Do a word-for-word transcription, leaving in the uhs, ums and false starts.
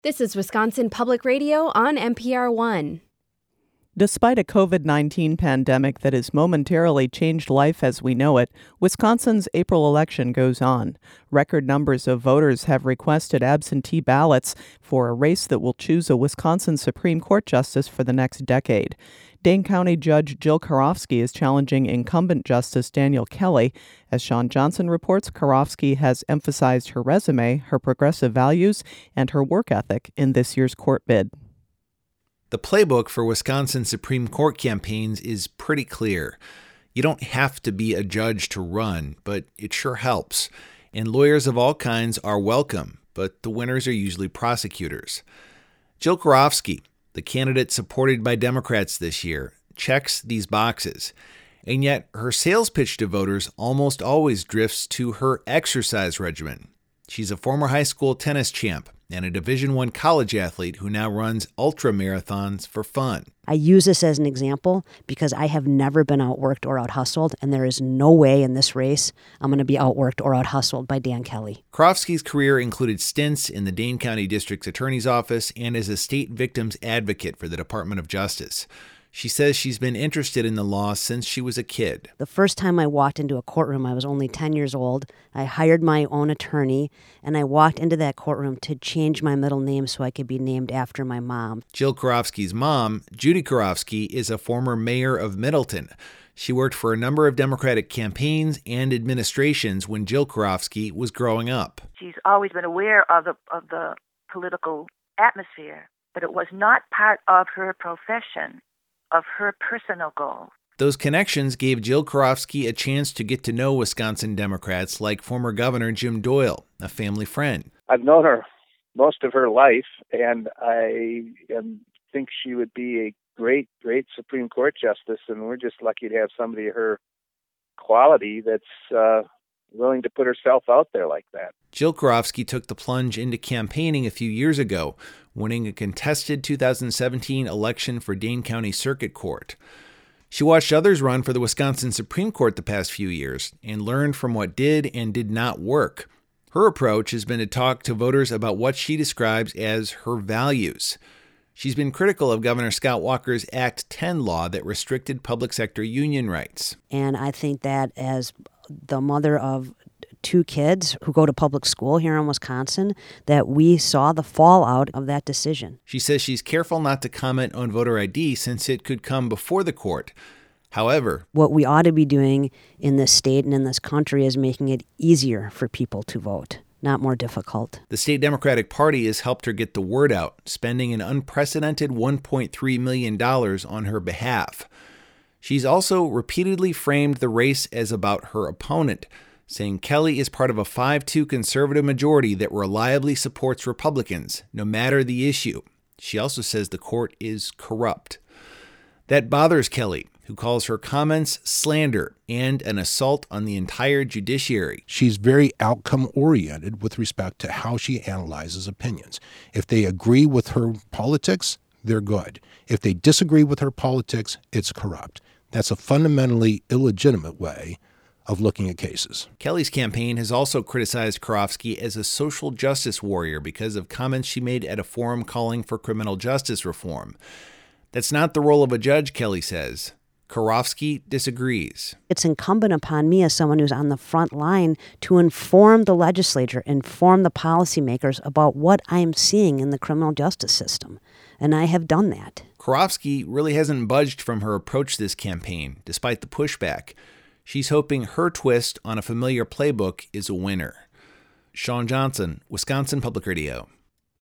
This is Wisconsin Public Radio on N P R One. Despite a covid nineteen pandemic that has momentarily changed life as we know it, Wisconsin's April election goes on. Record numbers of voters have requested absentee ballots for a race that will choose a Wisconsin Supreme Court justice for the next decade. Dane County Judge Jill Karofsky is challenging incumbent Justice Daniel Kelly. As Sean Johnson reports, Karofsky has emphasized her resume, her progressive values, and her work ethic in this year's court bid. The playbook for Wisconsin Supreme Court campaigns is pretty clear. You don't have to be a judge to run, but it sure helps. And lawyers of all kinds are welcome, but the winners are usually prosecutors. Jill Karofsky, the candidate supported by Democrats this year, checks these boxes. And yet her sales pitch to voters almost always drifts to her exercise regimen. She's a former high school tennis champ and a Division I college athlete who now runs ultra marathons for fun. I use this as an example because I have never been outworked or out-hustled, and there is no way in this race I'm going to be outworked or out-hustled by Dan Kelly. Karofsky's career included stints in the Dane County District Attorney's Office and as a state victims advocate for the Department of Justice. She says she's been interested in the law since she was a kid. The first time I walked into a courtroom, I was only ten years old. I hired my own attorney, and I walked into that courtroom to change my middle name so I could be named after my mom. Jill Karofsky's mom, Judy Karofsky, is a former mayor of Middleton. She worked for a number of Democratic campaigns and administrations when Jill Karofsky was growing up. She's always been aware of the, of the political atmosphere, but it was not part of her profession, of her personal goals. Those connections gave Jill Karofsky a chance to get to know Wisconsin Democrats like former Governor Jim Doyle, a family friend. I've known her most of her life, and I um, think she would be a great, great Supreme Court justice, and we're just lucky to have somebody of her quality that's uh, willing to put herself out there like that. Jill Karofsky took the plunge into campaigning a few years ago, winning a contested two thousand seventeen election for Dane County Circuit Court. She watched others run for the Wisconsin Supreme Court the past few years and learned from what did and did not work. Her approach has been to talk to voters about what she describes as her values. She's been critical of Governor Scott Walker's Act ten law that restricted public sector union rights. And I think that as the mother of two kids who go to public school here in Wisconsin, that we saw the fallout of that decision. She says she's careful not to comment on voter I D since it could come before the court. However, what we ought to be doing in this state and in this country is making it easier for people to vote, not more difficult. The state Democratic Party has helped her get the word out, spending an unprecedented one point three million dollars on her behalf. She's also repeatedly framed the race as about her opponent, saying Kelly is part of a five two conservative majority that reliably supports Republicans, no matter the issue. She also says the court is corrupt. That bothers Kelly, who calls her comments slander and an assault on the entire judiciary. She's very outcome-oriented with respect to how she analyzes opinions. If they agree with her politics, they're good. If they disagree with her politics, it's corrupt. That's a fundamentally illegitimate way of looking at cases. Kelly's campaign has also criticized Karofsky as a social justice warrior because of comments she made at a forum calling for criminal justice reform. That's not the role of a judge, Kelly says. Karofsky disagrees. It's incumbent upon me as someone who's on the front line to inform the legislature, inform the policymakers about what I'm seeing in the criminal justice system. And I have done that. Karofsky really hasn't budged from her approach this campaign, despite the pushback. She's hoping her twist on a familiar playbook is a winner. Sean Johnson, Wisconsin Public Radio.